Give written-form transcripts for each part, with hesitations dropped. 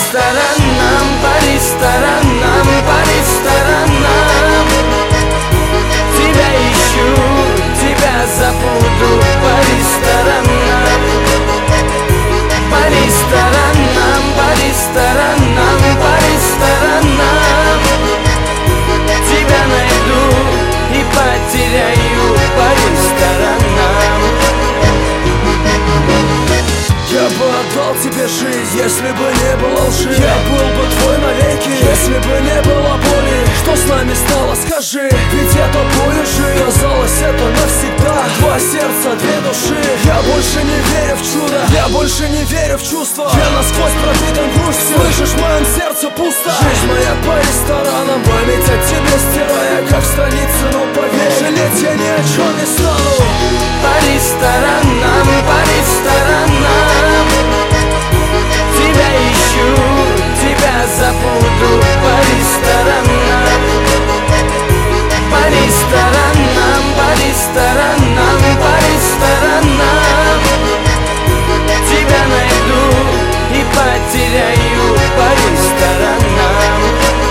ресторанам, по ресторанам, по ресторанам. Тебя ищу, тебя забуду, по ресторанам. По ресторанам, по ресторанам, по ресторанам. Тебя найду и потеряю, по ресторанам. Я бы отдал тебе жизнь, если бы не было лжи. Я был бы твой навеки, если бы не было боли. Что с нами стало, скажи, ведь это боль жизнь. Казалось, это навсегда. Два сердца, две души. Я больше не верю в чудо, я больше не верю в чувства. Я насквозь пропитан грустью, слышишь, в моем сердце пусто. Жизнь моя по ресторанам, память о тебе стирая, как страницы. Но поверь, жалеть я ни о чем не стану. По ресторанам, по ресторанам. Тебя ищу, тебя забуду, по ресторанам. По ресторанам, по ресторанам, по ресторанам. Тебя найду и потеряю, по ресторанам.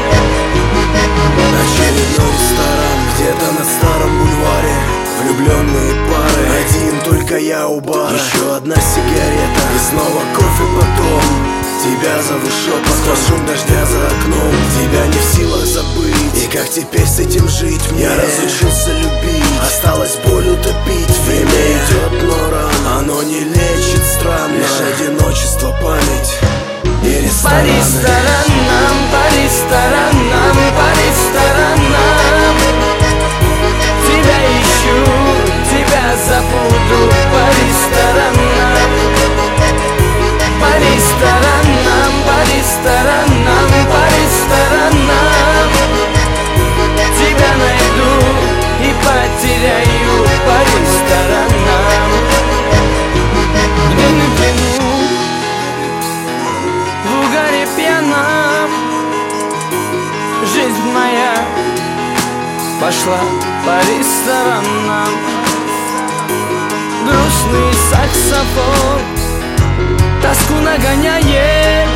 Очередной ресторан, где-то на старом бульваре. Влюбленные пары, один только я у бара. Еще одна сигарета и снова кофе потом. Тебя зову шепотом, сквозь шум дождя за окном. Тебя не в силах забыть, и как теперь с этим жить мне? Я разучился любить, осталось боль утопить. Время идет, но рано, оно не лечит странно. Лишь одиночество, память и рестораны. По ресторанам, по ресторанам, по ресторанам. Тебя ищу, тебя забуду, по ресторанам. По ресторанам, по ресторанам, по ресторанам. Тебя найду и потеряю, по ресторанам. Где не пьяну, в угаре пьяном. Жизнь моя пошла по ресторанам. Грустный саксофон тоску нагоняет,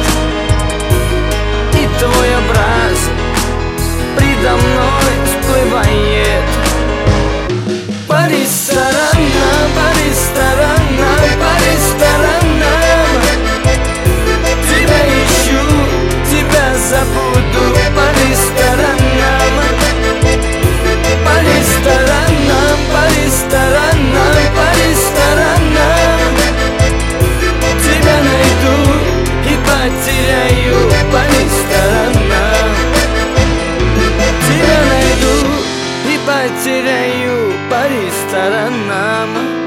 и твой образ предо мной всплывает. По ресторанам, по ресторанам, по ресторанам. Тебя ищу, тебя забуду, по ресторанам. По ресторанам, по ресторанам, по ресторанам. Тебя найду и потеряю, по ресторанам. Тебя найду и потеряю, по ресторанам.